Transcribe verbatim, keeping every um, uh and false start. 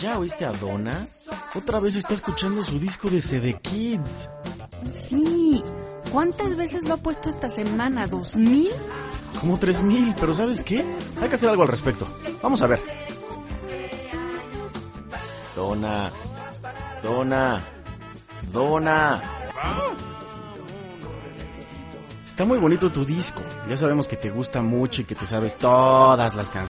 ¿Ya oíste a Donna? Otra vez está escuchando su disco de C D Kids. Sí. ¿Cuántas veces lo ha puesto esta semana? ¿Dos mil? Como tres mil, pero ¿sabes qué? Hay que hacer algo al respecto. Vamos a ver. Donna, Donna, Donna. Está muy bonito tu disco. Ya sabemos que te gusta mucho y que te sabes todas las canciones.